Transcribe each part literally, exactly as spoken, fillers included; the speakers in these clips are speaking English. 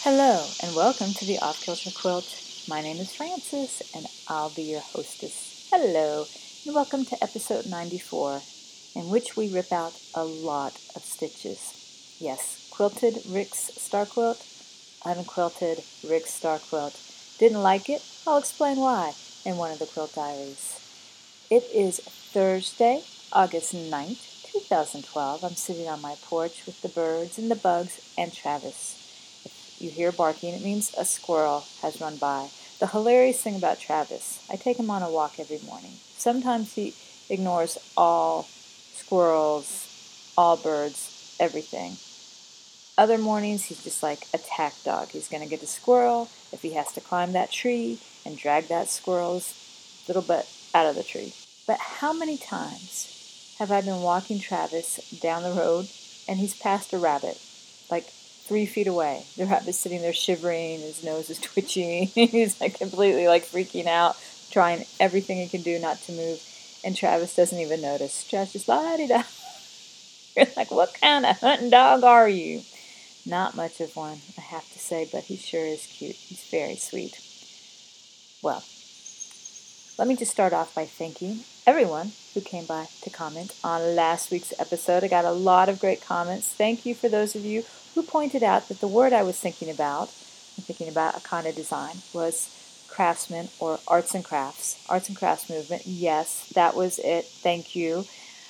Hello, and welcome to the Off Kilter Quilt. My name is Frances, and I'll be your hostess. Hello, and welcome to episode ninety-four, in which we rip out a lot of stitches. Yes, quilted Rick's Star Quilt, unquilted Rick's Star Quilt. Didn't like it? I'll explain why in one of the Quilt Diaries. It is Thursday, August ninth, twenty twelve. I'm sitting on my porch with the birds and the bugs and Travis. You hear barking, it means a squirrel has run by. The hilarious thing about Travis, I take him on a walk every morning. Sometimes he ignores all squirrels, all birds, everything. Other mornings, he's just like a tack dog. He's going to get a squirrel if he has to climb that tree and drag that squirrel's little butt out of the tree. But how many times have I been walking Travis down the road and he's passed a rabbit, like three feet away. The rabbit's sitting there shivering, his nose is twitching, he's like completely like freaking out, trying everything he can do not to move, and Travis doesn't even notice. Travis just la-di-da. You're like, what kind of hunting dog are you? Not much of one, I have to say, but he sure is cute. He's very sweet. Well, let me just start off by thanking everyone who came by to comment on last week's episode. I got a lot of great comments. Thank you for those of you who pointed out that the word I was thinking about, I'm thinking about a kind of design, was craftsman or arts and crafts. Arts and crafts movement. Yes, that was it. Thank you.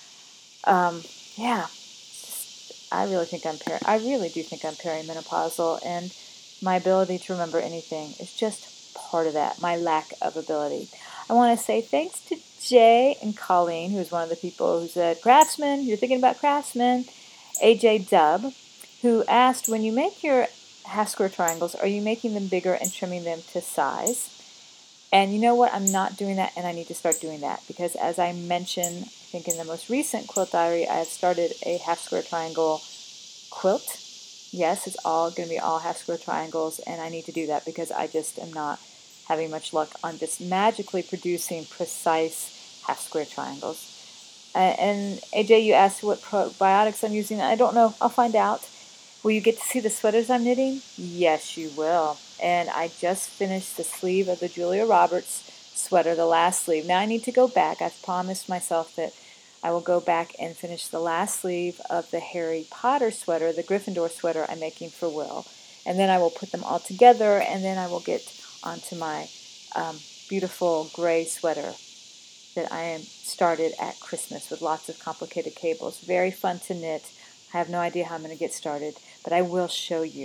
Um, yeah, just, I really think I'm peri- I really do think I'm perimenopausal, and my ability to remember anything is just part of that. My lack of ability. I want to say thanks to Jay and Colleen, who was one of the people who said, Craftsman, you're thinking about Craftsman. A J Dub, who asked, when you make your half square triangles, are you making them bigger and trimming them to size? And you know what? I'm not doing that, and I need to start doing that, because as I mentioned, I think in the most recent quilt diary, I have started a half square triangle quilt. Yes, it's all going to be all half square triangles, and I need to do that because I just am not having much luck on just magically producing precise half square triangles. Uh, and A J, you asked what probiotics I'm using. I don't know. I'll find out. Will you get to see the sweaters I'm knitting? Yes, you will. And I just finished the sleeve of the Julia Roberts sweater, the last sleeve. Now I need to go back. I've promised myself that I will go back and finish the last sleeve of the Harry Potter sweater, the Gryffindor sweater I'm making for Will. And then I will put them all together, and then I will get onto my um, beautiful gray sweater that I am started at Christmas with lots of complicated cables. Very fun to knit. I have no idea how I'm going to get started, but I will show you.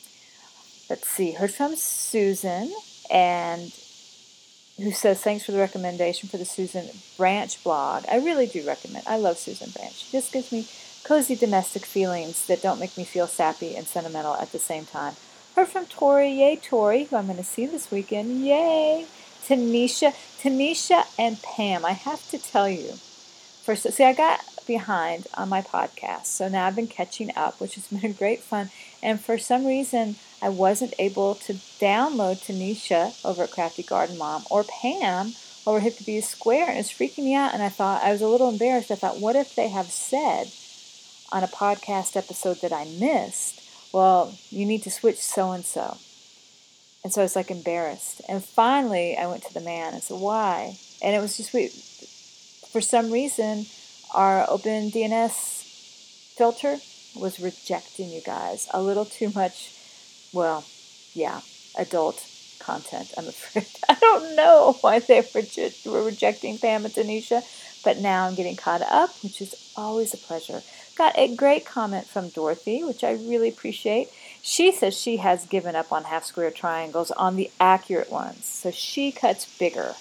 Let's see. Heard from Susan, and who says, thanks for the recommendation for the Susan Branch blog. I really do recommend. I love Susan Branch. She just gives me cozy domestic feelings that don't make me feel sappy and sentimental at the same time. Heard from Tori. Yay, Tori, who I'm going to see this weekend. Yay. Tanisha. Tanisha and Pam. I have to tell you. First, see, I got behind on my podcast, so now I've been catching up, which has been great fun. And for some reason, I wasn't able to download Tanisha over at Crafty Garden Mom or Pam over Hip to Be a Square, and it's freaking me out. And I thought, I was a little embarrassed. I thought, what if they have said on a podcast episode that I missed, well, you need to switch so-and-so. And so I was like embarrassed. And finally, I went to the man and said, why? And it was just weird. For some reason, our OpenDNS filter was rejecting, you guys. A little too much, well, yeah, adult content, I'm afraid. I don't know why they were rejecting Pam and Tanisha, but now I'm getting caught up, which is always a pleasure. Got a great comment from Dorothy, which I really appreciate. She says she has given up on half square triangles on the accurate ones. So she cuts bigger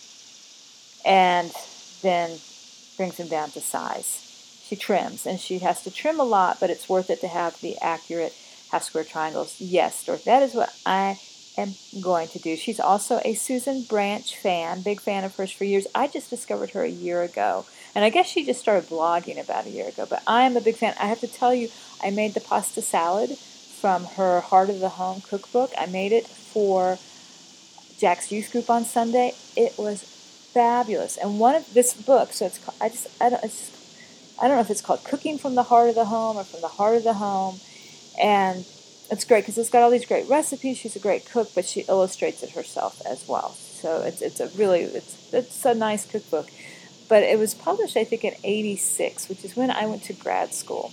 and then brings them down to size. She trims, and she has to trim a lot, but it's worth it to have the accurate half square triangles. Yes, Dorothy, that is what I am going to do. She's also a Susan Branch fan, big fan of hers for years. I just discovered her a year ago, and I guess she just started blogging about a year ago, but I am a big fan. I have to tell you, I made the pasta salad from her Heart of the Home cookbook. I made it for Jack's Youth Group on Sunday. It was fabulous. And one of this book, so it's I just I don't it's just, I don't know if it's called Cooking from the Heart of the Home or From the Heart of the Home, and it's great because it's got all these great recipes. She's a great cook, but she illustrates it herself as well. So it's it's a really it's it's a nice cookbook. But it was published, I think, in eighty-six, which is when I went to grad school.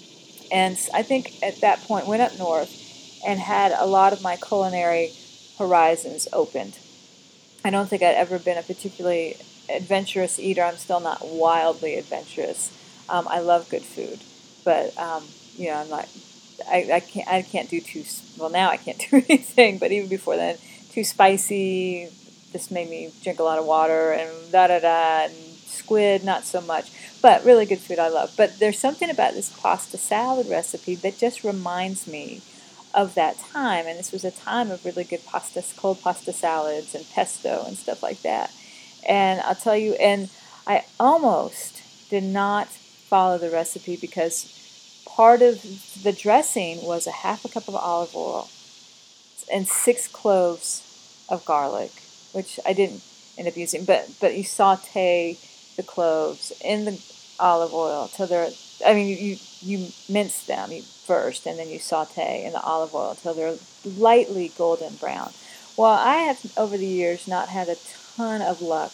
And I think at that point went up north and had a lot of my culinary horizons opened. I don't think I'd ever been a particularly adventurous eater. I'm still not wildly adventurous. Um, I love good food, but um, you know, I'm not. I, I can't. I can't do too. Well, now I can't do anything. But even before then, too spicy. This made me drink a lot of water and da da da. And squid, not so much. But really good food I love. But there's something about this pasta salad recipe that just reminds me of that time. And this was a time of really good pasta, cold pasta salads and pesto and stuff like that. And I'll tell you, and I almost did not follow the recipe because part of the dressing was a half a cup of olive oil and six cloves of garlic, which I didn't end up using. But but you saute the cloves in the olive oil till they're. I mean, you you mince them first, and then you saute in the olive oil till they're lightly golden brown. Well, I have over the years not had a ton of luck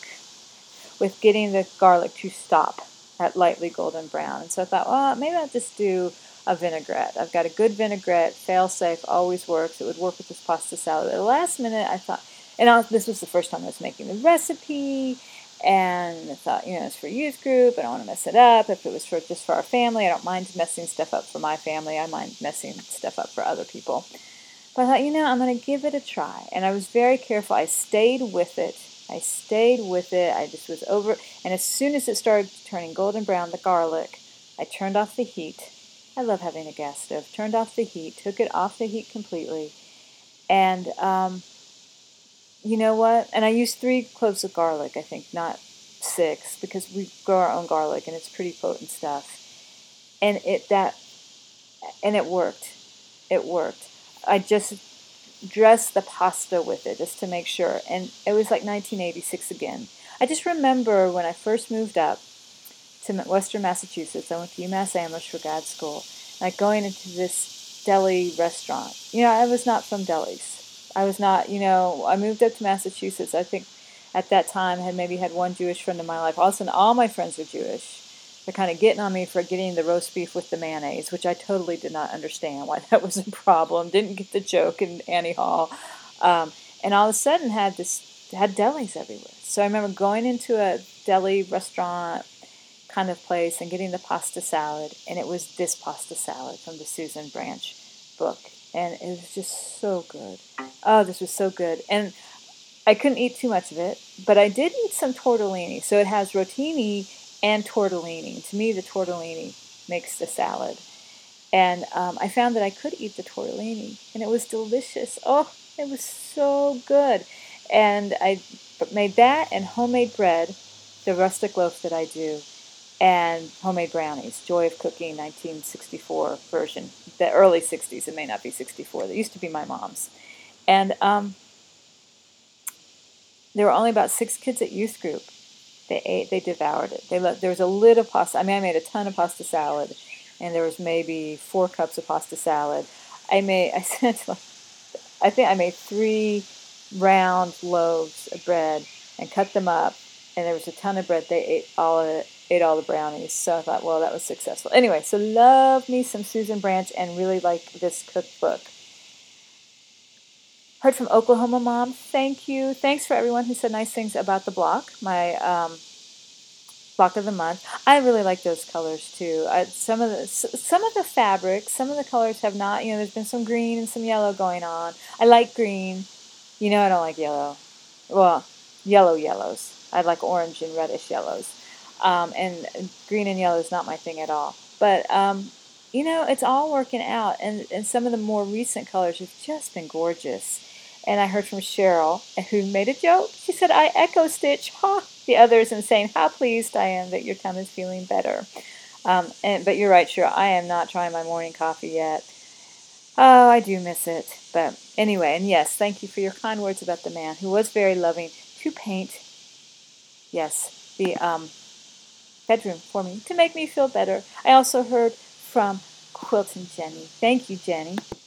with getting the garlic to stop at lightly golden brown, and so I thought, well, maybe I'll just do a vinaigrette. I've got a good vinaigrette, fail-safe, always works. It would work with this pasta salad. At the last minute, I thought, and I, this was the first time I was making the recipe, and I thought, you know, it's for youth group. I don't want to mess it up. If it was for just for our family, I don't mind messing stuff up for my family. I mind messing stuff up for other people. But I thought, you know, I'm going to give it a try. And I was very careful. I stayed with it. I stayed with it. I just was over. And as soon as it started turning golden brown, the garlic, I turned off the heat. I love having a gas stove. Turned off the heat, took it off the heat completely. And, um, you know what? And I used three cloves of garlic, I think, not six, because we grow our own garlic and it's pretty potent stuff. And it that and it worked. It worked. I just dressed the pasta with it just to make sure. And it was like nineteen eighty-six again. I just remember when I first moved up to Western Massachusetts, I went to UMass Amherst for grad school, like going into this deli restaurant. You know, I was not from delis. I was not, you know, I moved up to Massachusetts. I think at that time had maybe had one Jewish friend in my life. All of a sudden, all my friends were Jewish. They're kind of getting on me for getting the roast beef with the mayonnaise, which I totally did not understand why that was a problem. Didn't get the joke in Annie Hall. Um, and all of a sudden had this, had delis everywhere. So I remember going into a deli restaurant kind of place and getting the pasta salad, and it was this pasta salad from the Susan Branch book. And it was just so good. Oh, this was so good. And I couldn't eat too much of it, but I did eat some tortellini. So it has rotini and tortellini. To me, the tortellini makes the salad. And um, I found that I could eat the tortellini, and it was delicious. Oh, it was so good. And I made that and homemade bread, the rustic loaf that I do, and homemade brownies. Joy of Cooking, nineteen sixty-four version. The early sixties, it may not be sixty-four. That used to be my mom's. And um, there were only about six kids at youth group. They ate, they devoured it. They let, there was a lid of pasta. I mean, I made a ton of pasta salad, and there was maybe four cups of pasta salad. I made, I sent, I think I made three round loaves of bread and cut them up, and there was a ton of bread. They ate all of it. Ate all the brownies, so I thought, well, that was successful. Anyway, so love me some Susan Branch and really like this cookbook. Heard from Oklahoma Mom. Thank you. Thanks for everyone who said nice things about the block, my um, block of the month. I really like those colors too. I, some of the some of the fabrics, some of the colors have not. You know, there's been some green and some yellow going on. I like green. You know, I don't like yellow. Well, yellow yellows. I like orange and reddish yellows. Um, and green and yellow is not my thing at all. But, um, you know, it's all working out. And, and some of the more recent colors have just been gorgeous. And I heard from Cheryl, who made a joke. She said, I echo stitch, ha, the others, and saying, how pleased I am that your tongue is feeling better. Um, and But you're right, Cheryl, I am not trying my morning coffee yet. Oh, I do miss it. But anyway, and yes, thank you for your kind words about the man who was very loving to paint, yes, the um, bedroom for me to make me feel better. I also heard from Quilton Jenny. Thank you, Jenny, for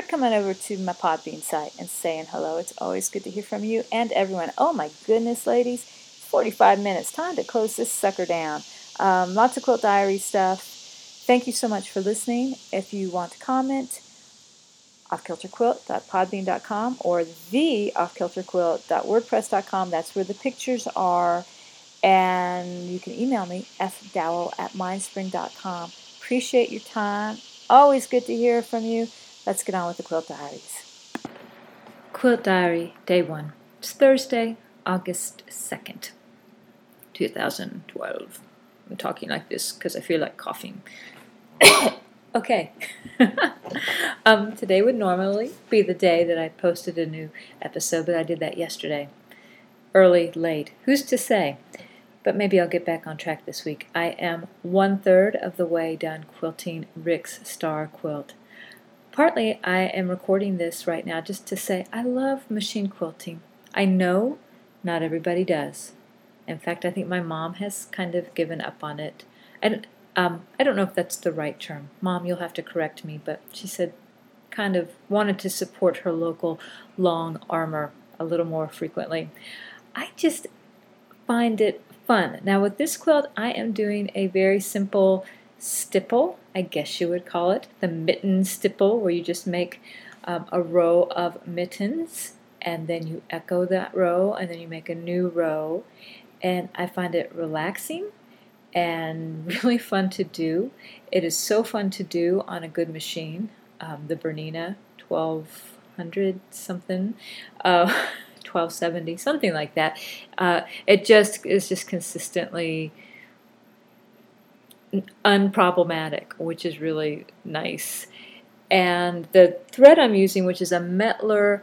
coming over to my Podbean site and saying hello. It's always good to hear from you and everyone. Oh my goodness, ladies, it's forty-five minutes. Time to close this sucker down. Um, lots of Quilt Diary stuff. Thank you so much for listening. If you want to comment, off kilter quilt dot podbean dot com or the off kilter quilt dot wordpress dot com. That's where the pictures are. And you can email me, f dowell at mindspring dot com. Appreciate your time. Always good to hear from you. Let's get on with the Quilt Diaries. Quilt Diary, Day one. It's Thursday, August second, two thousand twelve. I'm talking like this because I feel like coughing. Okay. um, today would normally be the day that I posted a new episode, but I did that yesterday. Early, late. Who's to say? But maybe I'll get back on track this week. I am one-third of the way done quilting Rick's Star Quilt. Partly, I am recording this right now just to say I love machine quilting. I know not everybody does. In fact, I think my mom has kind of given up on it. And um, I don't know if that's the right term. Mom, you'll have to correct me, but she said kind of wanted to support her local long armor a little more frequently. I just find it fun. Now with this quilt, I am doing a very simple stipple, I guess you would call it, the mitten stipple, where you just make um, a row of mittens, and then you echo that row, and then you make a new row. And I find it relaxing and really fun to do. It is so fun to do on a good machine, um, the Bernina twelve hundred something. Uh, twelve seventy, something like that. Uh, it just is just consistently unproblematic, which is really nice. And the thread I'm using, which is a Mettler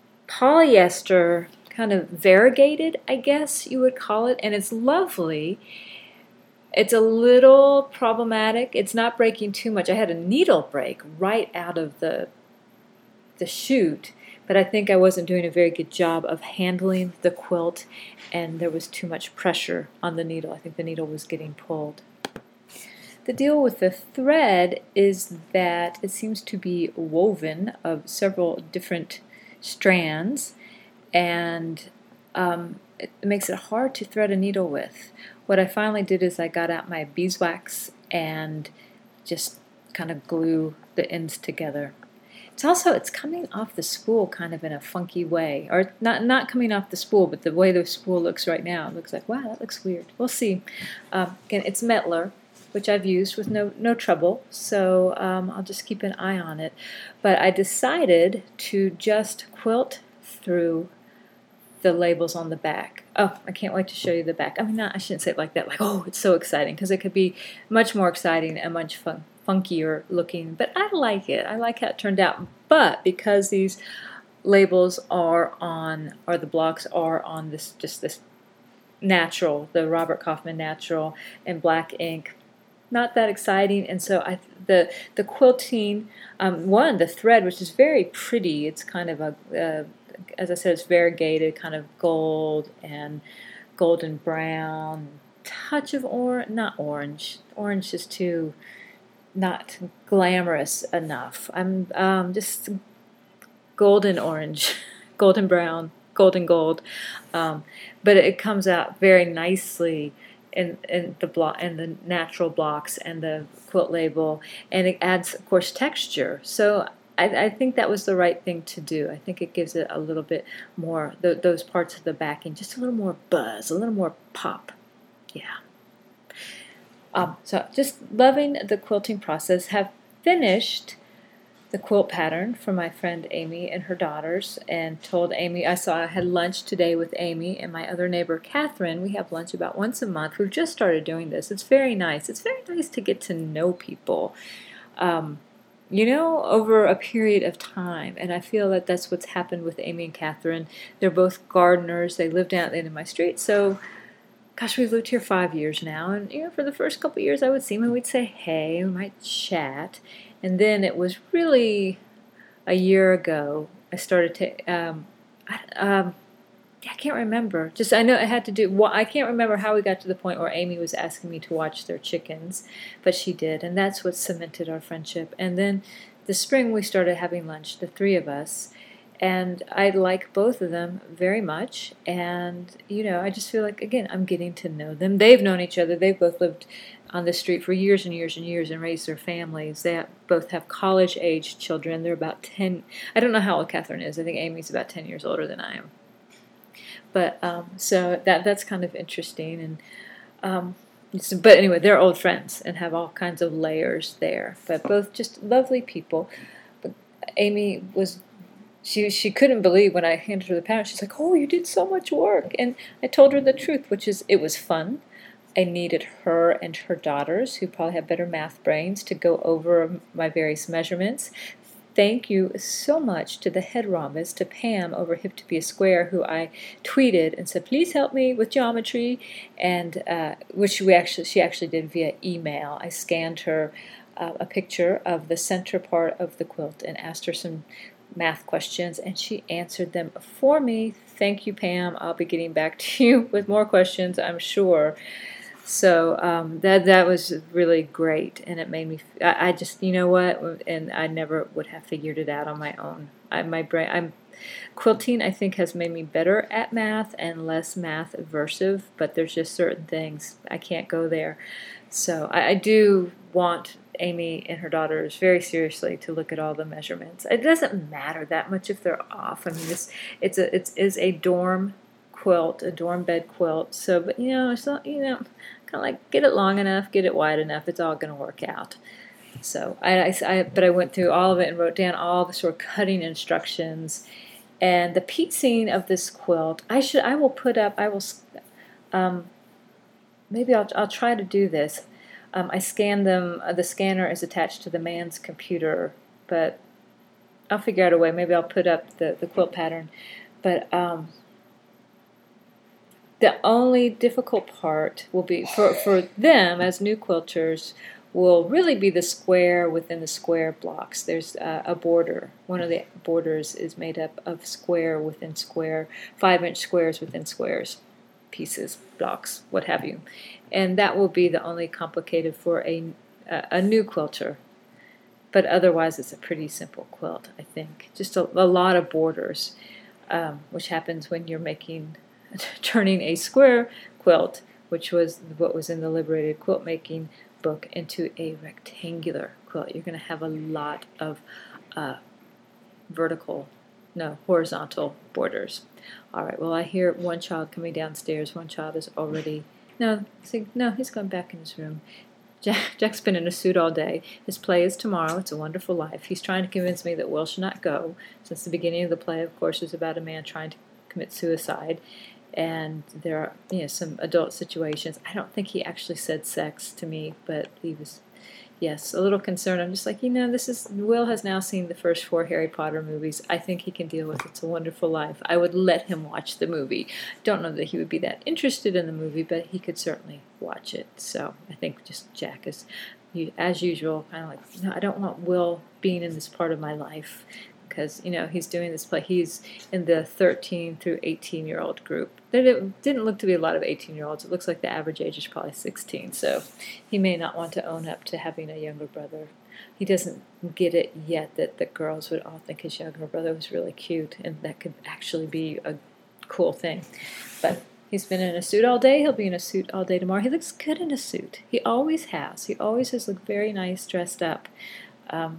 polyester, kind of variegated, I guess you would call it, and it's lovely. It's a little problematic. It's not breaking too much. I had a needle break right out of the the chute, but I think I wasn't doing a very good job of handling the quilt, and there was too much pressure on the needle. I think the needle was getting pulled. The deal with the thread is that it seems to be woven of several different strands, and um, it makes it hard to thread a needle with. What I finally did is I got out my beeswax and just kind of glue the ends together. It's also, it's coming off the spool kind of in a funky way. Or not not coming off the spool, but the way the spool looks right now. It looks like, wow, that looks weird. We'll see. Um, again, it's Mettler, which I've used with no, no trouble. So um, I'll just keep an eye on it. But I decided to just quilt through the labels on the back. Oh, I can't wait to show you the back. I mean, not, I shouldn't say it like that, like, oh, it's so exciting, because it could be much more exciting and much fun, funkier looking, but I like it. I like how it turned out. But because these labels are on, or the blocks are on this, just this natural, the Robert Kaufman natural in black ink, not that exciting. And so I, the the quilting, um, one, the thread, which is very pretty. It's kind of a, uh, as I said, it's variegated, kind of gold and golden brown, touch of orange, not orange. Orange is too not glamorous enough. I'm um, just golden orange, golden brown, golden gold, um, but it comes out very nicely in in the block, in the natural blocks and the quilt label, and it adds, of course, texture. So I, I think that was the right thing to do. I think it gives it a little bit more, th those parts of the backing, just a little more buzz, a little more pop. Yeah. Um, so just loving the quilting process. Have finished the quilt pattern for my friend Amy and her daughters, and told Amy, I saw I had lunch today with Amy and my other neighbor Catherine. We have lunch about once a month. We've just started doing this. It's very nice. It's very nice to get to know people, um, you know, over a period of time. And I feel that that's what's happened with Amy and Catherine. They're both gardeners. They live down at the end of my street. So gosh, we've lived here five years now, and you know, for the first couple of years I would see him and we'd say hey, we might chat. And then it was really a year ago I started to, um, I, um, I can't remember. Just I know it had to do. Well, I can't remember how we got to the point where Amy was asking me to watch their chickens, but she did, and that's what cemented our friendship. And then this spring we started having lunch, the three of us, and I like both of them very much. And, you know, I just feel like, again, I'm getting to know them. They've known each other. They've both lived on the street for years and years and years and raised their families. They both have college-age children. They're about ten. I don't know how old Catherine is. I think Amy's about ten years older than I am. But um, so that that's kind of interesting. And um, but anyway, they're old friends and have all kinds of layers there. But both just lovely people. But Amy was. She she couldn't believe when I handed her the pattern. She's like, "Oh, you did so much work." And I told her the truth, which is it was fun. I needed her and her daughters, who probably have better math brains, to go over my various measurements. Thank you so much to the head rhombus, to Pam over Hip to Be a Square, who I tweeted and said, "Please help me with geometry," and uh, which we actually she actually did via email. I scanned her uh, a picture of the center part of the quilt and asked her some math questions, and she answered them for me. Thank you, Pam. I'll be getting back to you with more questions, I'm sure. So um, that that was really great, and it made me. I, I just, you know what, and I never would have figured it out on my own. I, my brain, I'm quilting. I think has made me better at math and less math aversive, but there's just certain things I can't go there. So I, I do want Amy and her daughters very seriously to look at all the measurements. It doesn't matter that much if they're off. I mean, this it's a it's is a dorm quilt, a dorm bed quilt. So, but you know, it's not, you know, kind of like get it long enough, get it wide enough. It's all going to work out. So I, I, I but I went through all of it and wrote down all the sort of cutting instructions. And the piecing of this quilt, I should I will put up. I will. Um, maybe I'll I'll try to do this. Um, I scan them. Uh, the scanner is attached to the man's computer, but I'll figure out a way. Maybe I'll put up the, the quilt pattern. But um, the only difficult part will be, for, for them as new quilters, will really be the square within the square blocks. There's uh, a border. One of the borders is made up of square within square, five-inch squares within squares, pieces, blocks, what have you. And that will be the only complicated for a, a new quilter. But otherwise, it's a pretty simple quilt, I think. Just a, a lot of borders, um, which happens when you're making, turning a square quilt, which was what was in the Liberated Quilt Making book, into a rectangular quilt. You're going to have a lot of uh, vertical, no, horizontal borders. All right, well, I hear one child coming downstairs. One child is already, no, see, no, he's gone back in his room. Jack, Jack's been in a suit all day. His play is tomorrow. It's a Wonderful Life. He's trying to convince me that Will should not go. Since the beginning of the play, of course, is about a man trying to commit suicide. And there are, you know, some adult situations. I don't think he actually said sex to me, but he was, yes, a little concerned. I'm just like, you know, this is, Will has now seen the first four Harry Potter movies. I think he can deal with It's a Wonderful Life. I would let him watch the movie. Don't know that he would be that interested in the movie, but he could certainly watch it. So I think just Jack is, as usual, kind of like, no, I don't want Will being in this part of my life. Because, you know, he's doing this play. He's in the thirteen through eighteen year old group. There didn't look to be a lot of eighteen year olds. It looks like the average age is probably sixteen. So he may not want to own up to having a younger brother. He doesn't get it yet that the girls would all think his younger brother was really cute, and that could actually be a cool thing. But he's been in a suit all day. He'll be in a suit all day tomorrow. He looks good in a suit. He always has. He always has looked very nice dressed up. Um,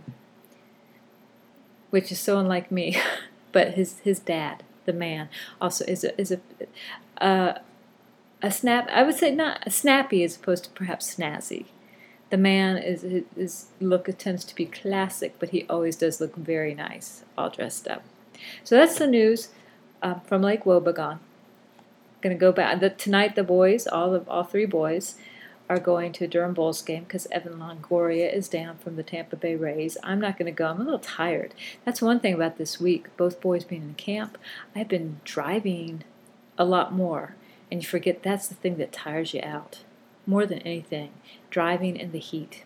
which is so unlike me, but his his dad, the man, also is a is a uh, a snap. I would say not a snappy as opposed to perhaps snazzy. The man is his look tends to be classic, but he always does look very nice, all dressed up. So that's the news uh, from Lake Wobegon. Going to go back the, tonight. The boys, all of all three boys, are going to a Durham Bulls game because Evan Longoria is down from the Tampa Bay Rays. I'm not going to go. I'm a little tired. That's one thing about this week, both boys being in camp. I've been driving a lot more, and you forget that's the thing that tires you out more than anything, driving in the heat.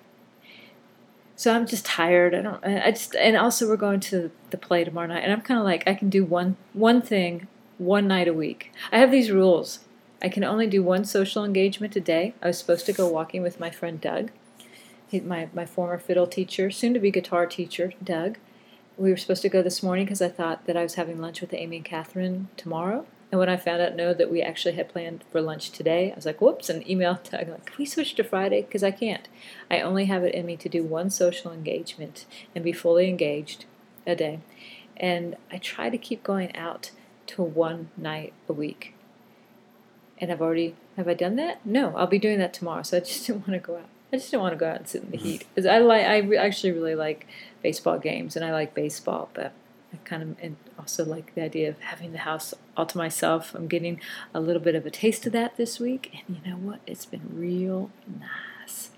So I'm just tired. I don't. I just and also we're going to the play tomorrow night, and I'm kind of like I can do one one thing one night a week. I have these rules. I can only do one social engagement a day. I was supposed to go walking with my friend Doug. he, my, my former fiddle teacher, soon-to-be guitar teacher, Doug. We were supposed to go this morning because I thought that I was having lunch with Amy and Catherine tomorrow. And when I found out, no, that we actually had planned for lunch today, I was like, whoops, and emailed Doug, like, can we switch to Friday? Because I can't. I only have it in me to do one social engagement and be fully engaged a day. And I try to keep going out to one night a week. And I've already, have I done that? No, I'll be doing that tomorrow. So I just didn't want to go out. I just don't want to go out and sit in the heat. Because I like, I re- actually really like baseball games, and I like baseball, but I kind of and also like the idea of having the house all to myself. I'm getting a little bit of a taste of that this week, and you know what? It's been real nice.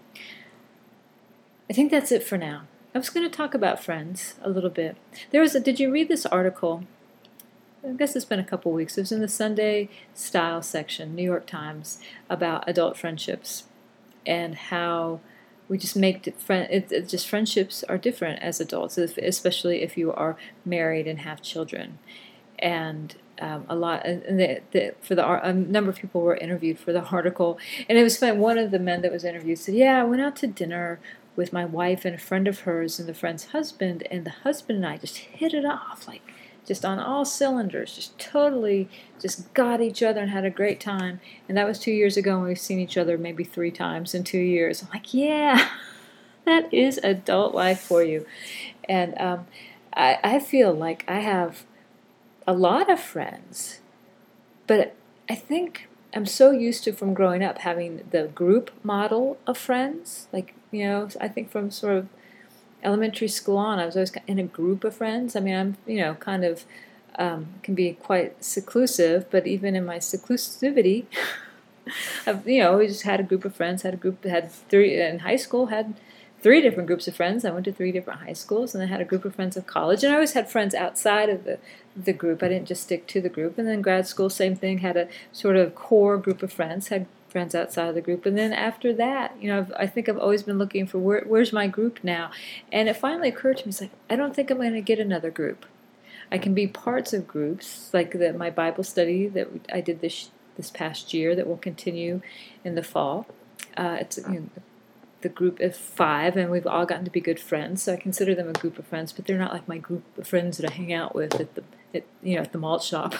I think that's it for now. I was going to talk about Friends a little bit. There was a, did you read this article? I guess it's been a couple weeks. It was in the Sunday Style section, New York Times, about adult friendships and how we just make it, friend. It, it just friendships are different as adults, if, especially if you are married and have children. And um, a lot, and the, the, for the a number of people were interviewed for the article, and it was fun. One of the men that was interviewed said, "Yeah, I went out to dinner with my wife and a friend of hers and the friend's husband, and the husband and I just hit it off, like just on all cylinders, just totally just got each other and had a great time." And that was two years ago, and we've seen each other maybe three times in two years. I'm like, yeah, that is adult life for you. And um, I, I feel like I have a lot of friends, but I think I'm so used to, from growing up, having the group model of friends. Like, you know, I think from sort of elementary school on, I was always in a group of friends. I mean, I'm, you know, kind of um, can be quite seclusive, but even in my seclusivity, I've, you know, we just had a group of friends, had a group, had three, in high school, had three different groups of friends. I went to three different high schools, and I had a group of friends at college, and I always had friends outside of the, the group. I didn't just stick to the group. And then grad school, same thing, had a sort of core group of friends, had friends outside of the group. And then after that, you know, I've, I think I've always been looking for where, where's my group now? And it finally occurred to me, it's like, I don't think I'm going to get another group. I can be parts of groups, like the, my Bible study that I did this this past year that will continue in the fall. Uh, it's, you know, the group of five, and we've all gotten to be good friends, so I consider them a group of friends, but they're not like my group of friends that I hang out with at the, at, you know, at the malt shop.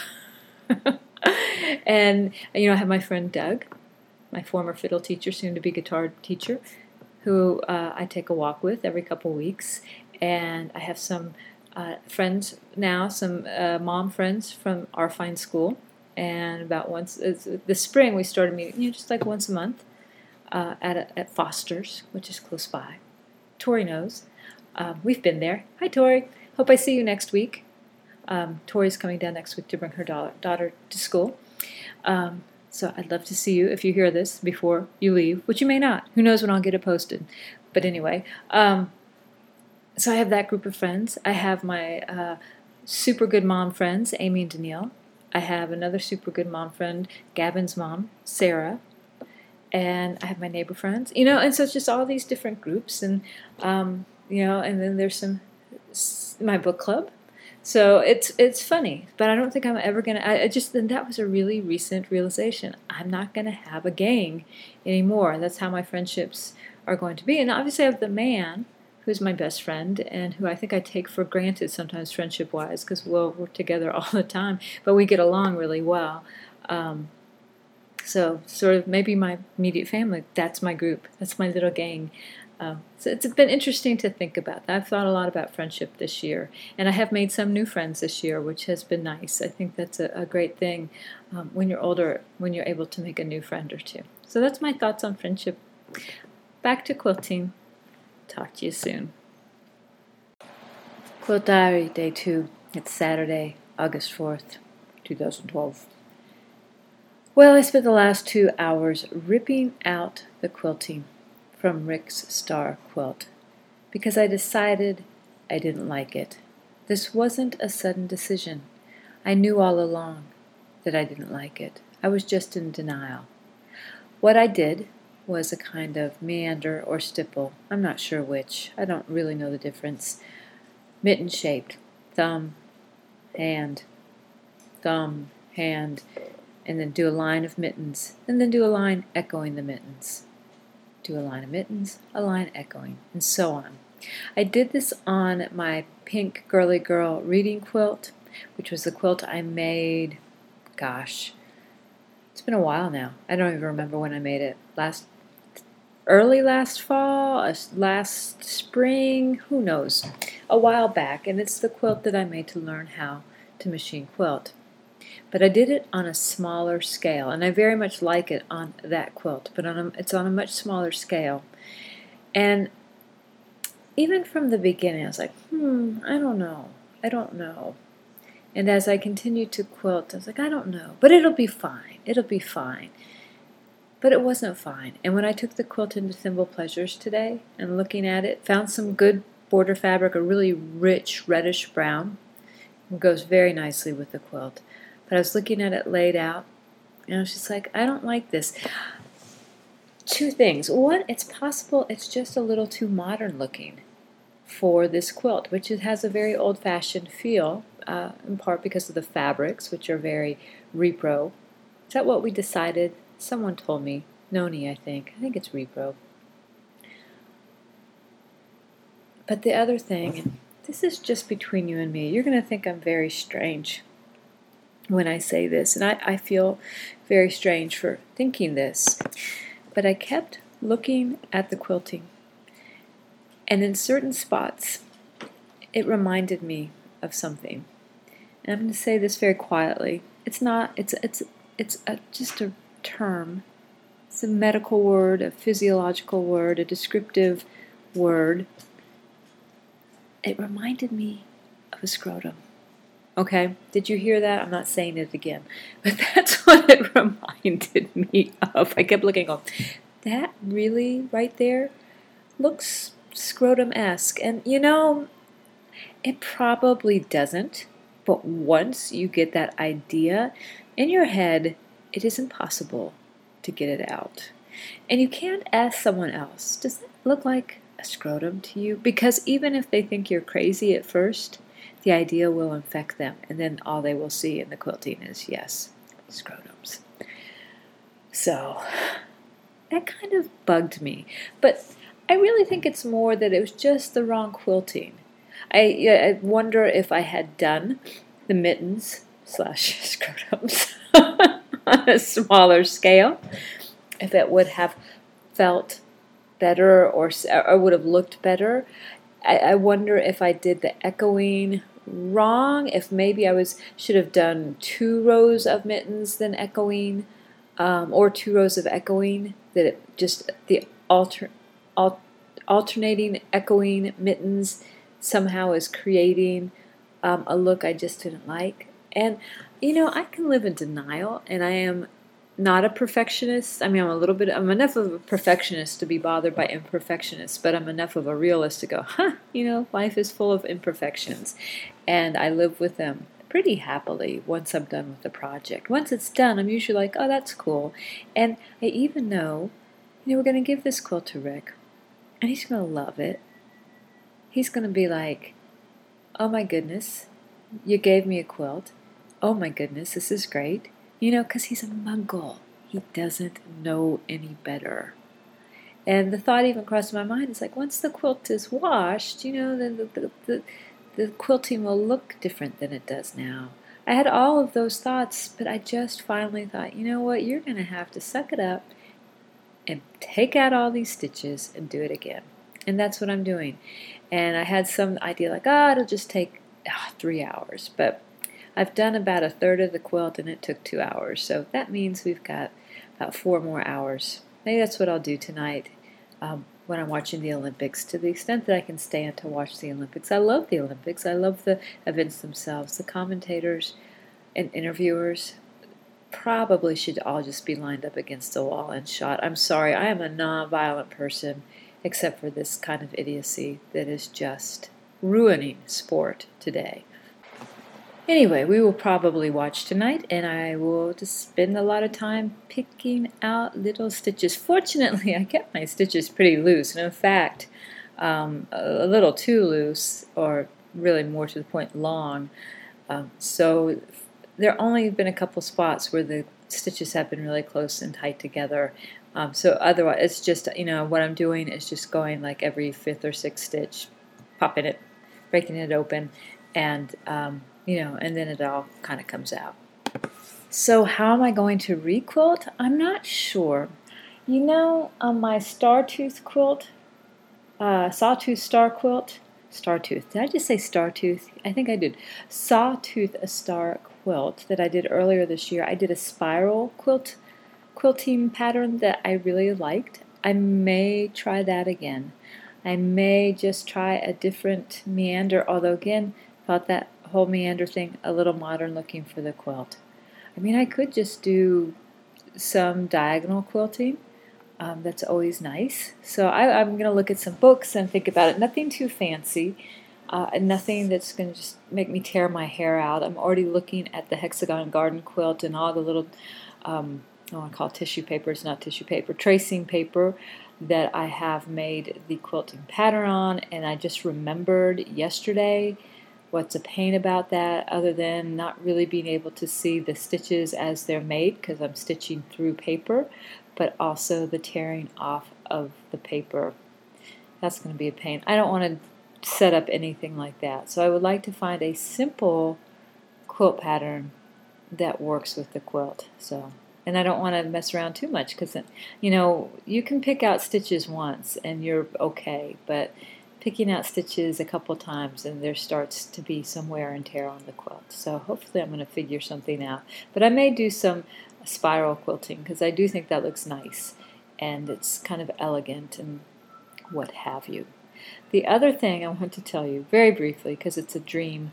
And, you know, I have my friend Doug, my former fiddle teacher, soon-to-be guitar teacher, who uh, I take a walk with every couple weeks, and I have some uh, friends now, some uh, mom friends from our fine school, and about once, this spring we started meeting, you know, just like once a month, Uh, at, a, at Foster's, which is close by. Tori knows. Um, we've been there. Hi, Tori. Hope I see you next week. Um, Tori's coming down next week to bring her daughter, daughter to school. Um, so I'd love to see you if you hear this before you leave, which you may not. Who knows when I'll get it posted. But anyway, um, so I have that group of friends. I have my uh, super good mom friends, Amy and Danielle. I have another super good mom friend, Gavin's mom, Sarah. And I have my neighbor friends, you know, and so it's just all these different groups, and, um, you know, and then there's some, my book club. So it's it's funny, but I don't think I'm ever going to, I just, and that was a really recent realization. I'm not going to have a gang anymore. That's how my friendships are going to be. And obviously I have the man who's my best friend and who I think I take for granted sometimes friendship-wise, because, well, we're together all the time, but we get along really well. Um, So sort of maybe my immediate family, that's my group. That's my little gang. Um, so it's been interesting to think about that. I've thought a lot about friendship this year. And I have made some new friends this year, which has been nice. I think that's a, a great thing um, when you're older, when you're able to make a new friend or two. So that's my thoughts on friendship. Back to quilting. Talk to you soon. Quilt Diary, Day two. It's Saturday, August fourth, twenty twelve. Well, I spent the last two hours ripping out the quilting from Rick's Star Quilt because I decided I didn't like it. This wasn't a sudden decision. I knew all along that I didn't like it. I was just in denial. What I did was a kind of meander or stipple. I'm not sure which. I don't really know the difference. Mitten-shaped. Thumb, hand, thumb, hand, and then do a line of mittens, and then do a line echoing the mittens. do a line of mittens, a line echoing, and so on. I did this on my pink Girly Girl reading quilt, which was the quilt I made, gosh, it's been a while now. I don't even remember when I made it. Last, early last fall, last spring, who knows, a while back, and it's the quilt that I made to learn how to machine quilt. But I did it on a smaller scale, and I very much like it on that quilt, but on a, it's on a much smaller scale. And even from the beginning, I was like, hmm, I don't know, I don't know. And as I continued to quilt, I was like, I don't know, but it'll be fine, it'll be fine. But it wasn't fine. And when I took the quilt into Thimble Pleasures today and looking at it, found some good border fabric, a really rich reddish brown. It goes very nicely with the quilt. But I was looking at it laid out, and I was just like, I don't like this. Two things. One, it's possible it's just a little too modern looking for this quilt, which it has a very old-fashioned feel, uh, in part because of the fabrics, which are very repro. Is that what we decided? Someone told me. Noni, I think. I think it's repro. But the other thing, and this is just between you and me, you're going to think I'm very strange when I say this, and I, I feel very strange for thinking this. But I kept looking at the quilting, and in certain spots, it reminded me of something. And I'm going to say this very quietly. It's not, it's, it's, it's a, just a term. It's a medical word, a physiological word, a descriptive word. It reminded me of a scrotum. Okay, did you hear that? I'm not saying it again. But that's what it reminded me of. I kept looking, going, that really right there looks scrotum-esque. And you know, it probably doesn't. But once you get that idea in your head, it is impossible to get it out. And you can't ask someone else, does that look like a scrotum to you? Because even if they think you're crazy at first, the idea will infect them, and then all they will see in the quilting is, yes, scrotums. So that kind of bugged me. But I really think it's more that it was just the wrong quilting. I, I wonder if I had done the mittens slash scrotums on a smaller scale, if it would have felt better or, or would have looked better. I, I wonder if I did the echoing wrong, if maybe I was should have done two rows of mittens than echoing, um, or two rows of echoing, that it just the alter, al, alternating echoing mittens somehow is creating um, a look I just didn't like. And you know, I can live in denial, and I am not a perfectionist. I mean, I'm a little bit, I'm enough of a perfectionist to be bothered by imperfectionists, but I'm enough of a realist to go, huh, you know, life is full of imperfections. And I live with them pretty happily once I'm done with the project. Once it's done, I'm usually like, oh, that's cool. And I even know, you know, we're going to give this quilt to Rick, and he's going to love it. He's going to be like, oh my goodness, you gave me a quilt. Oh my goodness, this is great. You know, because he's a muggle. He doesn't know any better. And the thought even crossed my mind, is like, once the quilt is washed, you know, then the, the, the, the quilting will look different than it does now. I had all of those thoughts, but I just finally thought, you know what, you're going to have to suck it up and take out all these stitches and do it again. And that's what I'm doing. And I had some idea like, ah, oh, it'll just take oh, three hours. But I've done about a third of the quilt, and it took two hours. So that means we've got about four more hours. Maybe that's what I'll do tonight um, when I'm watching the Olympics, to the extent that I can stand to watch the Olympics. I love the Olympics. I love the events themselves. The commentators and interviewers probably should all just be lined up against the wall and shot. I'm sorry, I am a non-violent person, except for this kind of idiocy that is just ruining sport today. Anyway, we will probably watch tonight, and I will just spend a lot of time picking out little stitches. Fortunately, I kept my stitches pretty loose, and in fact, um, a little too loose, or really more to the point, long. Um, so there have only been a couple spots where the stitches have been really close and tight together, Um, so otherwise, it's just, you know, what I'm doing is just going like every fifth or sixth stitch, popping it, breaking it open, and, um, you know, and then it all kind of comes out. So how am I going to requilt? I'm not sure. You know, on my Startooth quilt, uh, Sawtooth Star quilt, Startooth, did I just say Startooth? I think I did. Sawtooth a Star quilt that I did earlier this year. I did a spiral quilt quilting pattern that I really liked. I may try that again. I may just try a different meander, although again, thought that whole meander thing a little modern looking for the quilt. I mean, I could just do some diagonal quilting. Um, that's always nice. So I, I'm going to look at some books and think about it. Nothing too fancy. Uh, and nothing that's going to just make me tear my hair out. I'm already looking at the hexagon garden quilt and all the little, um, I want to call it tissue paper, it's not tissue paper, tracing paper that I have made the quilting pattern on, and I just remembered yesterday what's a pain about that other than not really being able to see the stitches as they're made because I'm stitching through paper, but also the tearing off of the paper. That's going to be a pain. I don't want to set up anything like that. So I would like to find a simple quilt pattern that works with the quilt. So, and I don't want to mess around too much because, you know, you can pick out stitches once and you're okay, but picking out stitches a couple times and there starts to be some wear and tear on the quilt. So hopefully I'm going to figure something out. But I may do some spiral quilting because I do think that looks nice and it's kind of elegant and what have you. The other thing I want to tell you very briefly, because it's a dream,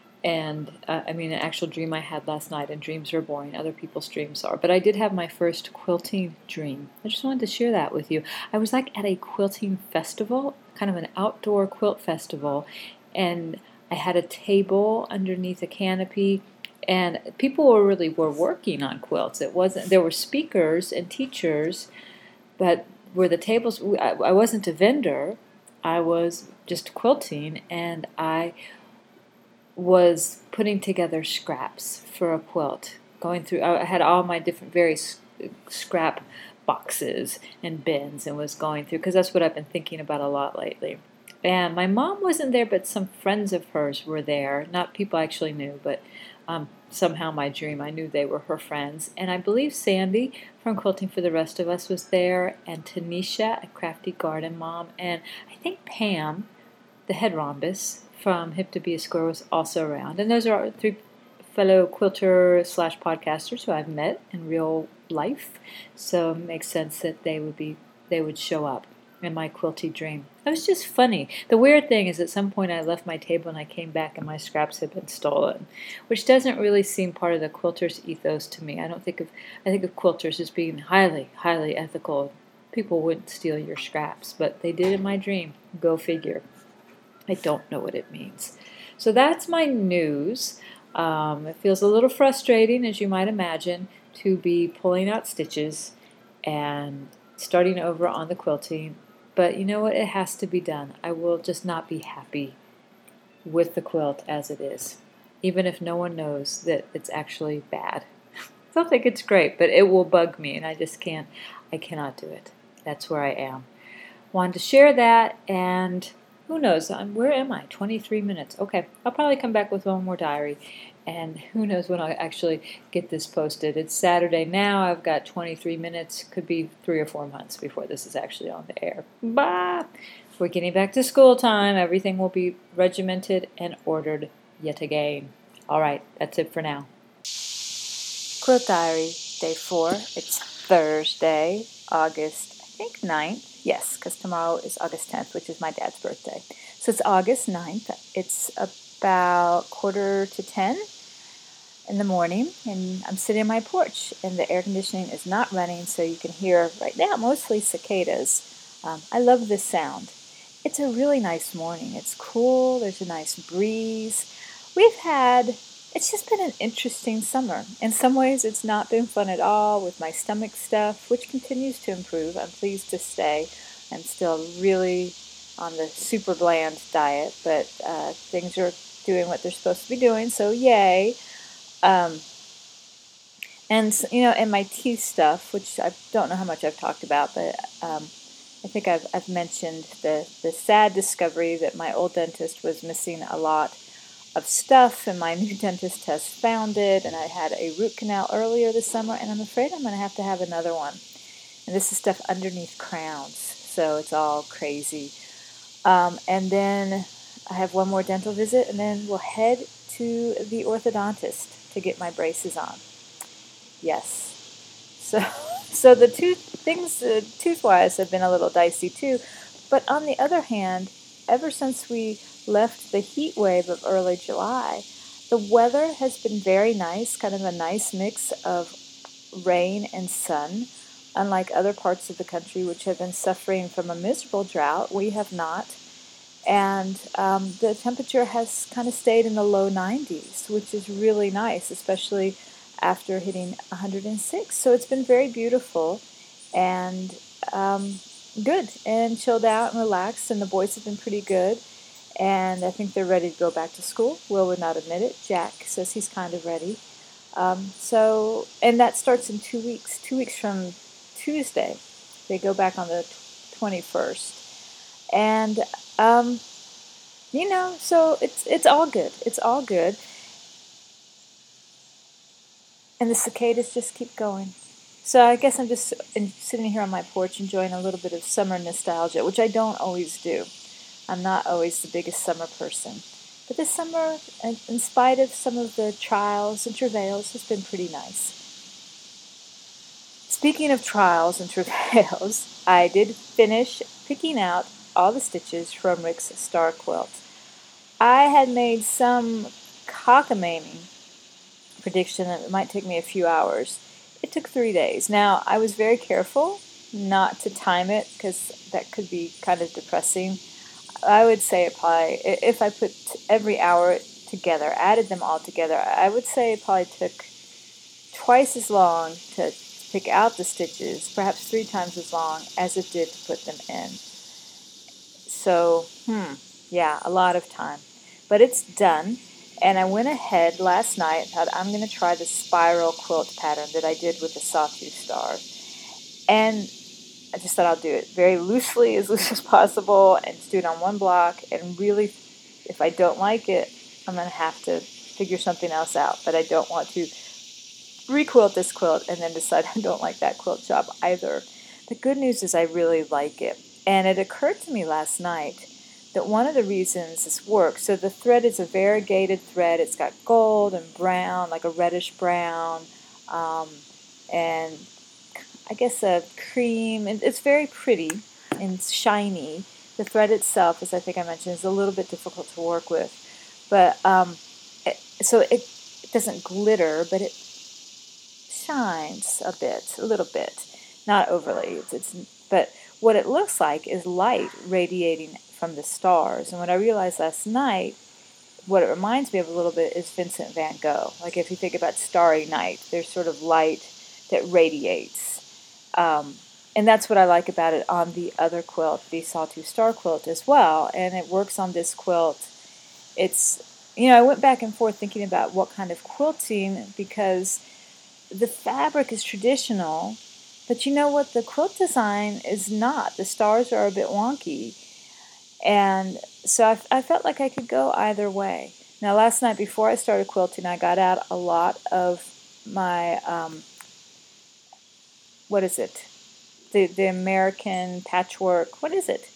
and uh, I mean an actual dream I had last night, and dreams are boring, other people's dreams are, but I did have my first quilting dream. I just wanted to share that with you. I was like at a quilting festival, kind of an outdoor quilt festival, and I had a table underneath a canopy, and people were really were working on quilts. It wasn't, there were speakers and teachers, but where the tables, I, I wasn't a vendor, I was just quilting, and I was putting together scraps for a quilt. Going through, I had all my different various scrap boxes and bins and was going through, because that's what I've been thinking about a lot lately. And my mom wasn't there, but some friends of hers were there. Not people I actually knew, but um, somehow my dream, I knew they were her friends. And I believe Sandy from Quilting for the Rest of Us was there, and Tanisha, a Crafty Garden Mom, and I think Pam, the head rhombus from Hip to Be a Square, was also around. And those are three fellow quilter slash podcasters who I've met in real life. So it makes sense that they would be they would show up in my quilty dream. It was just funny. The weird thing is at some point I left my table and I came back and my scraps had been stolen, which doesn't really seem part of the quilter's ethos to me. I don't think of I think of quilters as being highly, highly ethical. People wouldn't steal your scraps, but they did in my dream. Go figure. I don't know what it means. So that's my news. Um, it feels a little frustrating, as you might imagine, to be pulling out stitches and starting over on the quilting. But you know what? It has to be done. I will just not be happy with the quilt as it is, even if no one knows that it's actually bad. I don't think it's great, but it will bug me, and I just can't, I cannot do it. That's where I am. Wanted to share that, and who knows, I'm, where am I? twenty-three minutes. Okay, I'll probably come back with one more diary, and who knows when I'll actually get this posted. It's Saturday now. I've got twenty-three minutes. Could be three or four months before this is actually on the air. Bah! We're getting back to school time. Everything will be regimented and ordered yet again. All right, that's it for now. Quilt Diary, day four. It's Thursday, August, I think, ninth. Yes, because tomorrow is August tenth, which is my dad's birthday. So it's August ninth. It's about quarter to ten in the morning, and I'm sitting on my porch, and the air conditioning is not running, so you can hear right now mostly cicadas. Um, I love this sound. It's a really nice morning. It's cool. There's a nice breeze. We've had, it's just been an interesting summer. In some ways, it's not been fun at all with my stomach stuff, which continues to improve. I'm pleased to stay. I'm still really on the super bland diet, but uh, things are doing what they're supposed to be doing, so yay. Um, And, you know, and my teeth stuff, which I don't know how much I've talked about, but um, I think I've, I've mentioned the, the sad discovery that my old dentist was missing a lot of stuff, and my new dentist has found it, and I had a root canal earlier this summer, and I'm afraid I'm going to have to have another one. And this is stuff underneath crowns, so it's all crazy. Um, and then I have one more dental visit, and then we'll head to the orthodontist to get my braces on. Yes. So, so the tooth things, uh, tooth-wise, have been a little dicey too. But on the other hand, ever since we left the heat wave of early July, the weather has been very nice, kind of a nice mix of rain and sun. Unlike other parts of the country, which have been suffering from a miserable drought, we have not. And um, the temperature has kind of stayed in the low nineties, which is really nice, especially after hitting one hundred six. So it's been very beautiful and um, good and chilled out and relaxed, and the boys have been pretty good. And I think they're ready to go back to school. Will would not admit it. Jack says he's kind of ready. Um, so, and that starts in two weeks, two weeks from Tuesday. They go back on the twenty-first. And, um, you know, so it's it's all good. It's all good. And the cicadas just keep going. So I guess I'm just sitting here on my porch enjoying a little bit of summer nostalgia, which I don't always do. I'm not always the biggest summer person. But this summer, in spite of some of the trials and travails, has been pretty nice. Speaking of trials and travails, I did finish picking out all the stitches from Rick's Star Quilt. I had made some cockamamie prediction that it might take me a few hours. It took three days. Now, I was very careful not to time it because that could be kind of depressing. I would say it probably, if I put every hour together, added them all together, I would say it probably took twice as long to pick out the stitches, perhaps three times as long as it did to put them in. So, hmm, yeah, a lot of time. But it's done. And I went ahead last night and thought I'm going to try the spiral quilt pattern that I did with the Sawtooth Star. And I just thought I'll do it very loosely, as loose as possible, and just do it on one block. And really, if I don't like it, I'm going to have to figure something else out. But I don't want to requilt this quilt and then decide I don't like that quilt job either. The good news is I really like it. And it occurred to me last night that one of the reasons this works, so the thread is a variegated thread. It's got gold and brown, like a reddish brown, um, and I guess a cream. And it's very pretty and shiny. The thread itself, as I think I mentioned, is a little bit difficult to work with. But um, it, so it, it doesn't glitter, but it shines a bit, a little bit, not overly. It's, it's but what it looks like is light radiating from the stars. And what I realized last night, what it reminds me of a little bit is Vincent van Gogh. Like if you think about Starry Night, there's sort of light that radiates. Um, and that's what I like about it on the other quilt, the Sawtooth Star quilt as well. And it works on this quilt. It's, you know, I went back and forth thinking about what kind of quilting, because the fabric is traditional, but you know what? The quilt design is not. The stars are a bit wonky. And so I, I felt like I could go either way. Now, last night before I started quilting, I got out a lot of my, um, what is it? The, the American patchwork. What is it?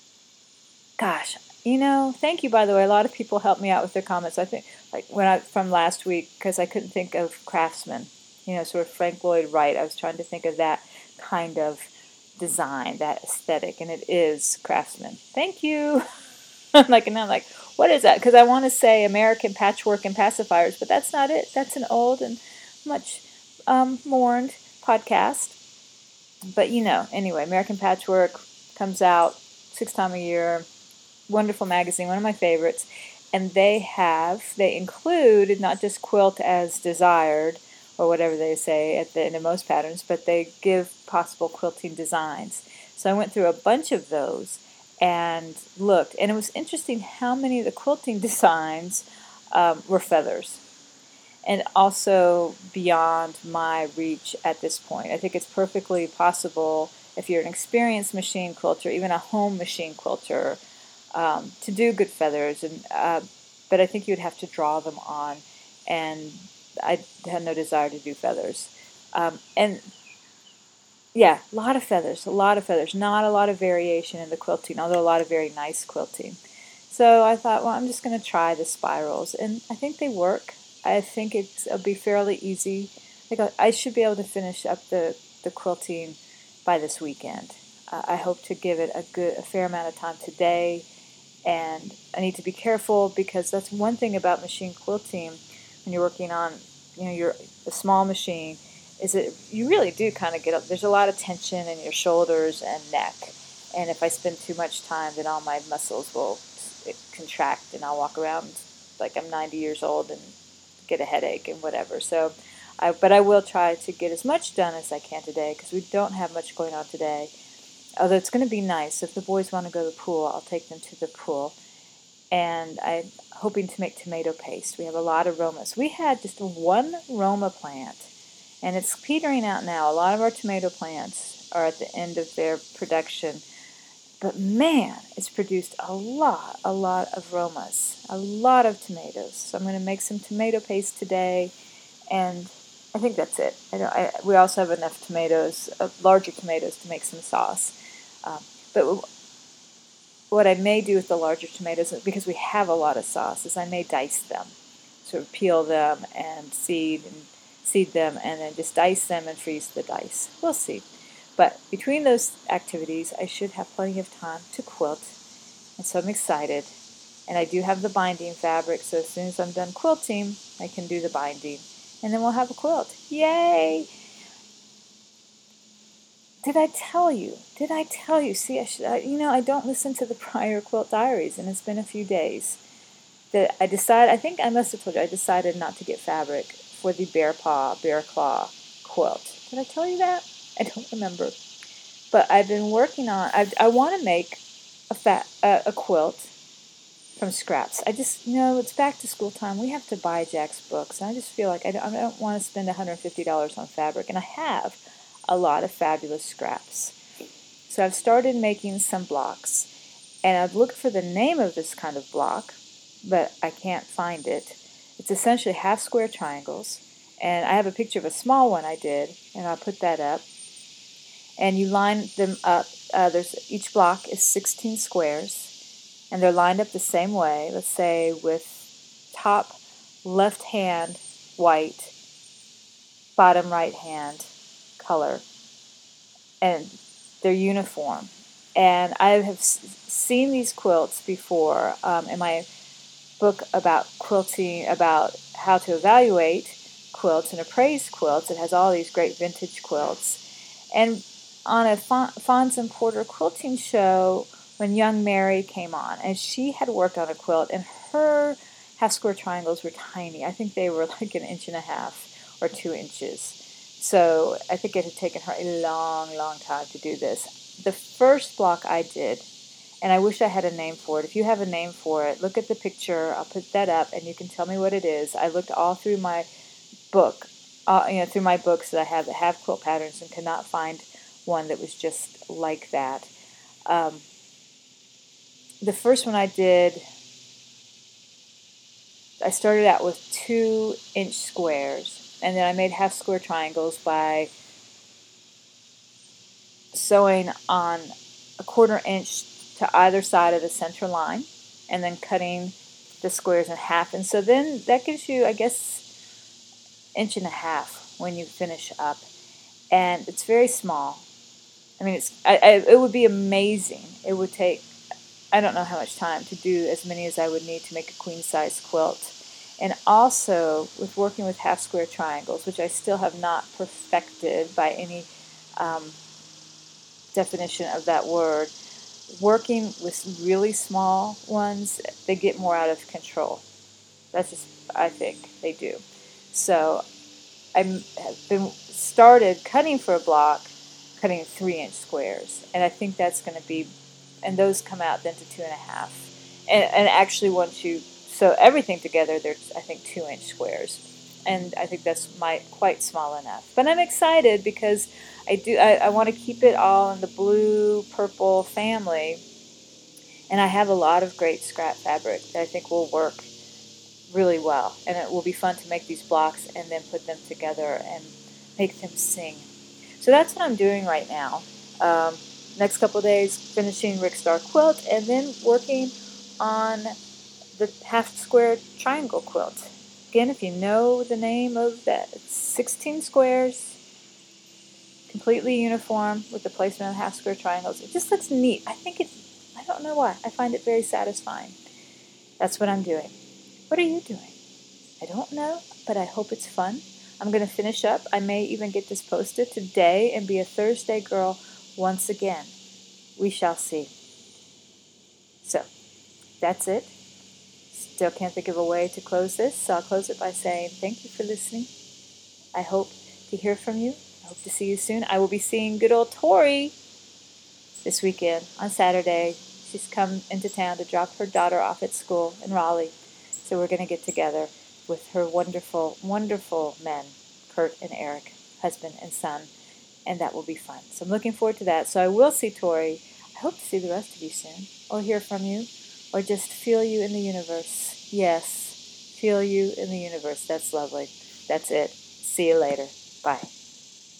Gosh, you know, thank you, by the way. A lot of people helped me out with their comments. I think, like, when I, from last week, because I couldn't think of Craftsman, you know, sort of Frank Lloyd Wright. I was trying to think of that kind of design, that aesthetic, and it is Craftsman. Thank you. I'm like, and I'm like, what is that? Because I want to say American Patchwork and Pacifiers, but that's not it. That's an old and much um, mourned podcast. But you know, anyway, American Patchwork comes out six times a year. Wonderful magazine, one of my favorites. And they have, they include not just quilt as desired, or whatever they say at the end of most patterns, but they give possible quilting designs. So I went through a bunch of those and looked, and it was interesting how many of the quilting designs um, were feathers. and also beyond my reach at this point. I think it's perfectly possible if you're an experienced machine quilter, even a home machine quilter, um, to do good feathers. And uh, but I think you'd have to draw them on, and I had no desire to do feathers. Um, and yeah, a lot of feathers, a lot of feathers, not a lot of variation in the quilting, although a lot of very nice quilting. So I thought, well, I'm just going to try the spirals, and I think they work. I think it's, it'll be fairly easy. I think I should be able to finish up the, the quilting by this weekend. Uh, I hope to give it a good, a fair amount of time today, and I need to be careful because that's one thing about machine quilting when you're working on, you know, your a small machine, is that you really do kind of get up. There's a lot of tension in your shoulders and neck, and if I spend too much time, then all my muscles will contract, and I'll walk around like I'm ninety years old and get a headache and whatever. So, I, but I will try to get as much done as I can today because we don't have much going on today. Although it's going to be nice. If the boys want to go to the pool, I'll take them to the pool. And I'm hoping to make tomato paste. We have a lot of Romas. We had just one Roma plant, and it's petering out now. A lot of our tomato plants are at the end of their production. But man, it's produced a lot, a lot of Romas, a lot of tomatoes. So I'm going to make some tomato paste today, and I think that's it. I don't, I, we also have enough tomatoes, uh, larger tomatoes, to make some sauce. Um, but what I may do with the larger tomatoes, because we have a lot of sauce, is I may dice them, sort of peel them and seed and seed them, and then just dice them and freeze the dice. We'll see. But between those activities, I should have plenty of time to quilt, and so I'm excited. And I do have the binding fabric, so as soon as I'm done quilting, I can do the binding, and then we'll have a quilt. Yay! Did I tell you? Did I tell you? See, I should, I, you know, I don't listen to the prior quilt diaries, and it's been a few days that I decided, I think I must have told you, I decided not to get fabric for the Bear Paw, Bear Claw quilt. Did I tell you that? I don't remember. But I've been working on, I, I want to make a, fat, uh, a quilt from scraps. I just, you know, it's back to school time. We have to buy Jack's books, and I just feel like I don't, I don't want to spend one hundred fifty dollars on fabric, and I have a lot of fabulous scraps. So I've started making some blocks, and I've looked for the name of this kind of block, but I can't find it. It's essentially half square triangles, and I have a picture of a small one I did, and I'll put that up. And you line them up. Uh, there's each block is sixteen squares, and they're lined up the same way. Let's say with top left hand white, bottom right hand color, and they're uniform. And I have s- seen these quilts before um, in my book about quilting, about how to evaluate quilts and appraise quilts. It has all these great vintage quilts. And on a Fon- Fons and Porter quilting show, when young Mary came on, and she had worked on a quilt, and her half square triangles were tiny. I think they were like an inch and a half or two inches. So I think it had taken her a long, long time to do this. The first block I did, and I wish I had a name for it. If you have a name for it, look at the picture. I'll put that up, and you can tell me what it is. I looked all through my book, uh, you know, through my books that I have that have quilt patterns, and could not find one that was just like that. Um, the first one I did, I started out with two inch squares, and then I made half square triangles by sewing on a quarter inch to either side of the center line, and then cutting the squares in half. And so then that gives you, I guess, inch and a half when you finish up. And it's very small. I mean, it's I, I, it would be amazing. It would take, I don't know how much time to do as many as I would need to make a queen size quilt. And also with working with half square triangles, which I still have not perfected by any um, definition of that word, working with really small ones, they get more out of control. That's just, I think they do. So I have been started cutting for a block, cutting three inch squares, and I think that's going to be, and those come out then to two and a half. And, and actually, once you sew everything together, there's I think two inch squares. and I think that's my quite small enough. But I'm excited because I do I, I want to keep it all in the blue purple family, and I have a lot of great scrap fabric that I think will work really well, and it will be fun to make these blocks and then put them together and make them sing. So that's what I'm doing right now. Um, next couple of days, finishing Rick Star quilt, and then working on the half square triangle quilt. Again, if you know the name of that, it's sixteen squares, completely uniform with the placement of half square triangles. It just looks neat. I think it, I don't know why, I find it very satisfying. That's what I'm doing. What are you doing? I don't know, but I hope it's fun. I'm going to finish up. I may even get this posted today and be a Thursday girl once again. We shall see. So, that's it. Still can't think of a way to close this, so I'll close it by saying thank you for listening. I hope to hear from you. I hope to see you soon. I will be seeing good old Tori this weekend on Saturday. She's come into town to drop her daughter off at school in Raleigh. So we're going to get together with her wonderful, wonderful men, Kurt and Eric, husband and son, and that will be fun. So I'm looking forward to that. So I will see Tori. I hope to see the rest of you soon, or hear from you, or just feel you in the universe. Yes, feel you in the universe. That's lovely. That's it. See you later. Bye.